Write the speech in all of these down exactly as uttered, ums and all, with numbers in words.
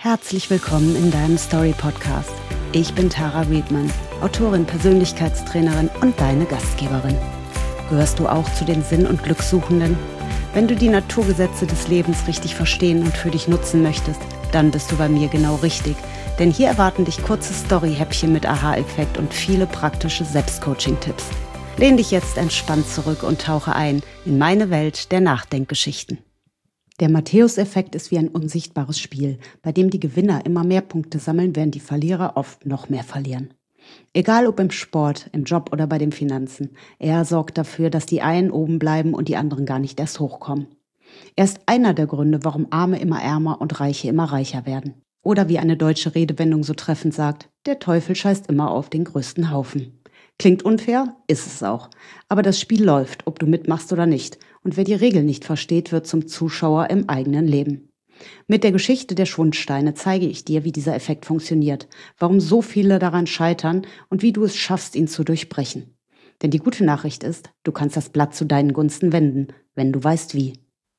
Herzlich willkommen in deinem Story-Podcast. Ich bin Tara Riedman, Autorin, Persönlichkeitstrainerin und deine Gastgeberin. Gehörst du auch zu den Sinn- und Glückssuchenden? Wenn du die Naturgesetze des Lebens richtig verstehen und für dich nutzen möchtest, dann bist du bei mir genau richtig. Denn hier erwarten dich kurze Story-Häppchen mit Aha-Effekt und viele praktische Selbstcoaching-Tipps. Lehn dich jetzt entspannt zurück und tauche ein in meine Welt der Nachdenkgeschichten. Der Matthäus-Effekt ist wie ein unsichtbares Spiel, bei dem die Gewinner immer mehr Punkte sammeln, während die Verlierer oft noch mehr verlieren. Egal ob im Sport, im Job oder bei den Finanzen, er sorgt dafür, dass die einen oben bleiben und die anderen gar nicht erst hochkommen. Er ist einer der Gründe, warum Arme immer ärmer und Reiche immer reicher werden. Oder wie eine deutsche Redewendung so treffend sagt, der Teufel scheißt immer auf den größten Haufen. Klingt unfair, ist es auch. Aber das Spiel läuft, ob du mitmachst oder nicht. Und wer die Regeln nicht versteht, wird zum Zuschauer im eigenen Leben. Mit der Geschichte der Schwundsteine zeige ich dir, wie dieser Effekt funktioniert, warum so viele daran scheitern und wie du es schaffst, ihn zu durchbrechen. Denn die gute Nachricht ist, du kannst das Blatt zu deinen Gunsten wenden, wenn du weißt wie.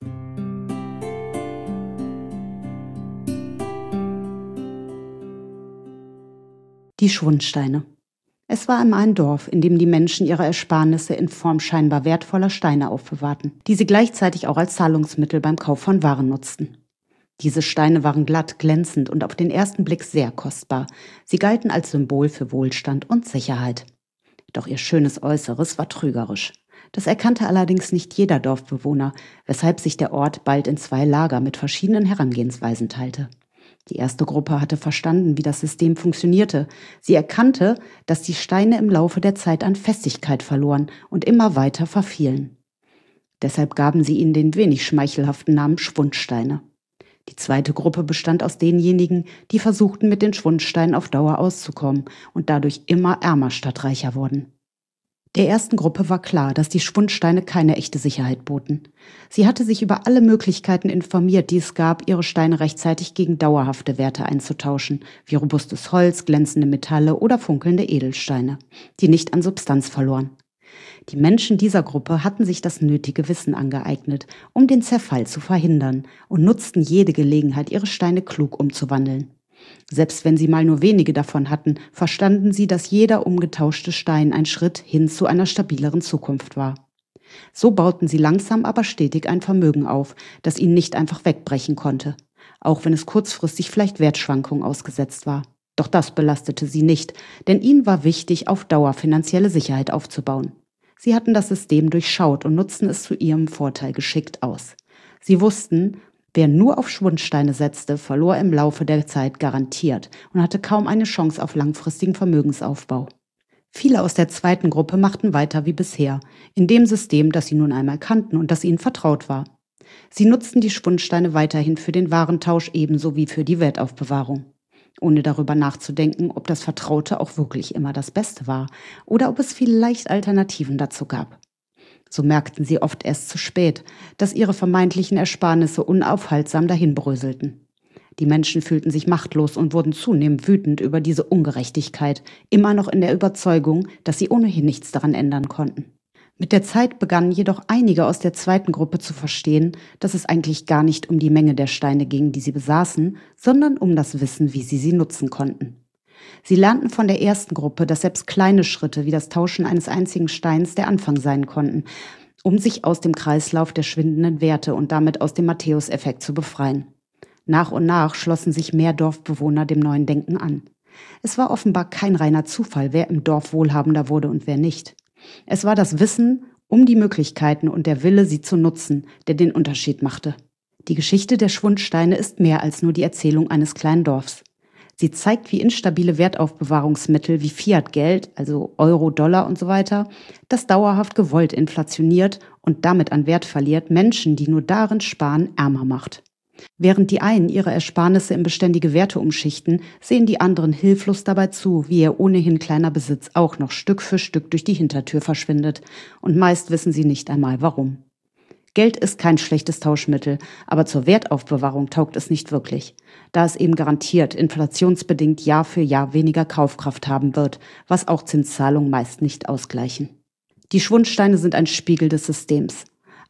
Die Schwundsteine. Es war einmal ein Dorf, in dem die Menschen ihre Ersparnisse in Form scheinbar wertvoller Steine aufbewahrten, die sie gleichzeitig auch als Zahlungsmittel beim Kauf von Waren nutzten. Diese Steine waren glatt, glänzend und auf den ersten Blick sehr kostbar. Sie galten als Symbol für Wohlstand und Sicherheit. Doch ihr schönes Äußeres war trügerisch. Das erkannte allerdings nicht jeder Dorfbewohner, weshalb sich der Ort bald in zwei Lager mit verschiedenen Herangehensweisen teilte. Die erste Gruppe hatte verstanden, wie das System funktionierte. Sie erkannte, dass die Steine im Laufe der Zeit an Festigkeit verloren und immer weiter verfielen. Deshalb gaben sie ihnen den wenig schmeichelhaften Namen Schwundsteine. Die zweite Gruppe bestand aus denjenigen, die versuchten, mit den Schwundsteinen auf Dauer auszukommen und dadurch immer ärmer statt reicher wurden. Der ersten Gruppe war klar, dass die Schwundsteine keine echte Sicherheit boten. Sie hatte sich über alle Möglichkeiten informiert, die es gab, ihre Steine rechtzeitig gegen dauerhafte Werte einzutauschen, wie robustes Holz, glänzende Metalle oder funkelnde Edelsteine, die nicht an Substanz verloren. Die Menschen dieser Gruppe hatten sich das nötige Wissen angeeignet, um den Zerfall zu verhindern und nutzten jede Gelegenheit, ihre Steine klug umzuwandeln. Selbst wenn sie mal nur wenige davon hatten, verstanden sie, dass jeder umgetauschte Stein ein Schritt hin zu einer stabileren Zukunft war. So bauten sie langsam aber stetig ein Vermögen auf, das ihnen nicht einfach wegbrechen konnte, auch wenn es kurzfristig vielleicht Wertschwankungen ausgesetzt war. Doch das belastete sie nicht, denn ihnen war wichtig, auf Dauer finanzielle Sicherheit aufzubauen. Sie hatten das System durchschaut und nutzten es zu ihrem Vorteil geschickt aus. Sie wussten, wer nur auf Schwundsteine setzte, verlor im Laufe der Zeit garantiert und hatte kaum eine Chance auf langfristigen Vermögensaufbau. Viele aus der zweiten Gruppe machten weiter wie bisher, in dem System, das sie nun einmal kannten und das ihnen vertraut war. Sie nutzten die Schwundsteine weiterhin für den Warentausch ebenso wie für die Wertaufbewahrung, ohne darüber nachzudenken, ob das Vertraute auch wirklich immer das Beste war oder ob es vielleicht Alternativen dazu gab. So merkten sie oft erst zu spät, dass ihre vermeintlichen Ersparnisse unaufhaltsam dahinbröselten. Die Menschen fühlten sich machtlos und wurden zunehmend wütend über diese Ungerechtigkeit, immer noch in der Überzeugung, dass sie ohnehin nichts daran ändern konnten. Mit der Zeit begannen jedoch einige aus der zweiten Gruppe zu verstehen, dass es eigentlich gar nicht um die Menge der Steine ging, die sie besaßen, sondern um das Wissen, wie sie sie nutzen konnten. Sie lernten von der ersten Gruppe, dass selbst kleine Schritte wie das Tauschen eines einzigen Steins der Anfang sein konnten, um sich aus dem Kreislauf der schwindenden Werte und damit aus dem Matthäus-Effekt zu befreien. Nach und nach schlossen sich mehr Dorfbewohner dem neuen Denken an. Es war offenbar kein reiner Zufall, wer im Dorf wohlhabender wurde und wer nicht. Es war das Wissen um die Möglichkeiten und der Wille, sie zu nutzen, der den Unterschied machte. Die Geschichte der Schwundsteine ist mehr als nur die Erzählung eines kleinen Dorfs. Sie zeigt, wie instabile Wertaufbewahrungsmittel wie Fiat-Geld, also Euro, Dollar und so weiter, das dauerhaft gewollt inflationiert und damit an Wert verliert, Menschen, die nur darin sparen, ärmer macht. Während die einen ihre Ersparnisse in beständige Werte umschichten, sehen die anderen hilflos dabei zu, wie ihr ohnehin kleiner Besitz auch noch Stück für Stück durch die Hintertür verschwindet. Und meist wissen sie nicht einmal warum. Geld ist kein schlechtes Tauschmittel, aber zur Wertaufbewahrung taugt es nicht wirklich, da es eben garantiert inflationsbedingt Jahr für Jahr weniger Kaufkraft haben wird, was auch Zinszahlungen meist nicht ausgleichen. Die Schwundsteine sind ein Spiegel des Systems.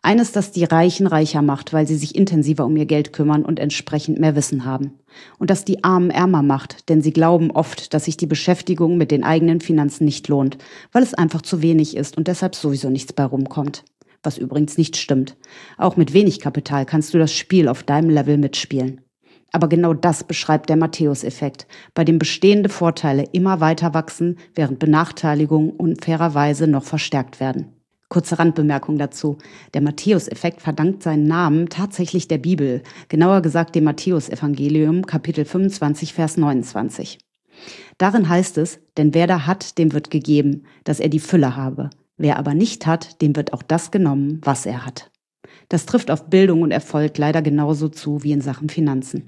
Eines, das die Reichen reicher macht, weil sie sich intensiver um ihr Geld kümmern und entsprechend mehr Wissen haben. Und das die Armen ärmer macht, denn sie glauben oft, dass sich die Beschäftigung mit den eigenen Finanzen nicht lohnt, weil es einfach zu wenig ist und deshalb sowieso nichts bei rumkommt. Was übrigens nicht stimmt. Auch mit wenig Kapital kannst du das Spiel auf deinem Level mitspielen. Aber genau das beschreibt der Matthäus-Effekt, bei dem bestehende Vorteile immer weiter wachsen, während Benachteiligungen unfairerweise noch verstärkt werden. Kurze Randbemerkung dazu. Der Matthäus-Effekt verdankt seinen Namen tatsächlich der Bibel, genauer gesagt dem Matthäus-Evangelium, Kapitel fünfundzwanzig, Vers neunundzwanzig. Darin heißt es, denn wer da hat, dem wird gegeben, dass er die Fülle habe. Wer aber nicht hat, dem wird auch das genommen, was er hat. Das trifft auf Bildung und Erfolg leider genauso zu wie in Sachen Finanzen.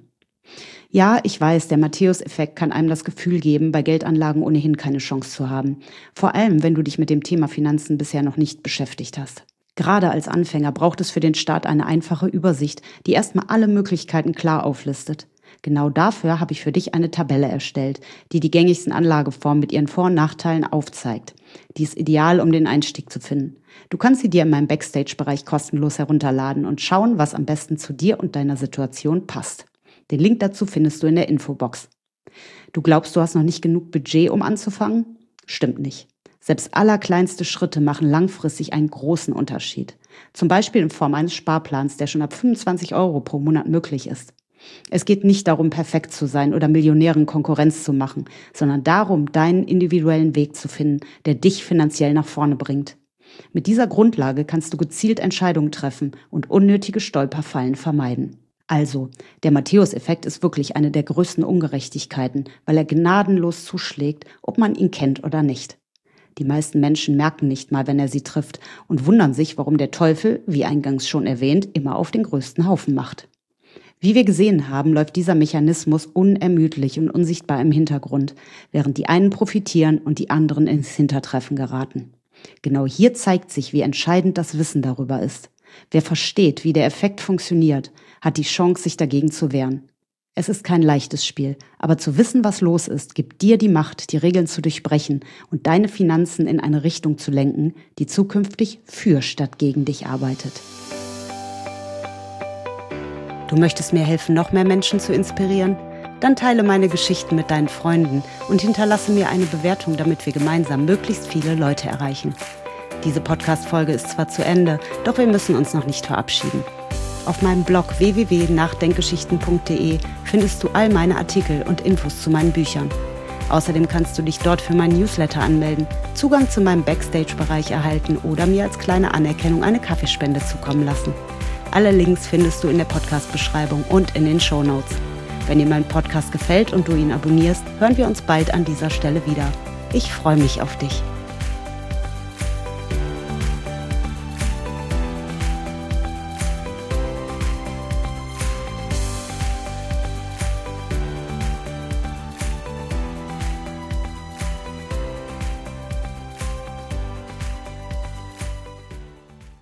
Ja, ich weiß, der Matthäus-Effekt kann einem das Gefühl geben, bei Geldanlagen ohnehin keine Chance zu haben. Vor allem, wenn du dich mit dem Thema Finanzen bisher noch nicht beschäftigt hast. Gerade als Anfänger braucht es für den Start eine einfache Übersicht, die erstmal alle Möglichkeiten klar auflistet. Genau dafür habe ich für dich eine Tabelle erstellt, die die gängigsten Anlageformen mit ihren Vor- und Nachteilen aufzeigt. Die ist ideal, um den Einstieg zu finden. Du kannst sie dir in meinem Backstage-Bereich kostenlos herunterladen und schauen, was am besten zu dir und deiner Situation passt. Den Link dazu findest du in der Infobox. Du glaubst, du hast noch nicht genug Budget, um anzufangen? Stimmt nicht. Selbst allerkleinste Schritte machen langfristig einen großen Unterschied. Zum Beispiel in Form eines Sparplans, der schon ab fünfundzwanzig Euro pro Monat möglich ist. Es geht nicht darum, perfekt zu sein oder Millionären Konkurrenz zu machen, sondern darum, deinen individuellen Weg zu finden, der dich finanziell nach vorne bringt. Mit dieser Grundlage kannst du gezielt Entscheidungen treffen und unnötige Stolperfallen vermeiden. Also, der Matthäus-Effekt ist wirklich eine der größten Ungerechtigkeiten, weil er gnadenlos zuschlägt, ob man ihn kennt oder nicht. Die meisten Menschen merken nicht mal, wenn er sie trifft und wundern sich, warum der Teufel, wie eingangs schon erwähnt, immer auf den größten Haufen macht. Wie wir gesehen haben, läuft dieser Mechanismus unermüdlich und unsichtbar im Hintergrund, während die einen profitieren und die anderen ins Hintertreffen geraten. Genau hier zeigt sich, wie entscheidend das Wissen darüber ist. Wer versteht, wie der Effekt funktioniert, hat die Chance, sich dagegen zu wehren. Es ist kein leichtes Spiel, aber zu wissen, was los ist, gibt dir die Macht, die Regeln zu durchbrechen und deine Finanzen in eine Richtung zu lenken, die zukünftig für statt gegen dich arbeitet. Du möchtest mir helfen, noch mehr Menschen zu inspirieren? Dann teile meine Geschichten mit deinen Freunden und hinterlasse mir eine Bewertung, damit wir gemeinsam möglichst viele Leute erreichen. Diese Podcast-Folge ist zwar zu Ende, doch wir müssen uns noch nicht verabschieden. Auf meinem Blog w w w punkt nachdenkgeschichten punkt d e findest du all meine Artikel und Infos zu meinen Büchern. Außerdem kannst du dich dort für meinen Newsletter anmelden, Zugang zu meinem Backstage-Bereich erhalten oder mir als kleine Anerkennung eine Kaffeespende zukommen lassen. Alle Links findest du in der Podcast-Beschreibung und in den Shownotes. Wenn dir mein Podcast gefällt und du ihn abonnierst, hören wir uns bald an dieser Stelle wieder. Ich freue mich auf dich.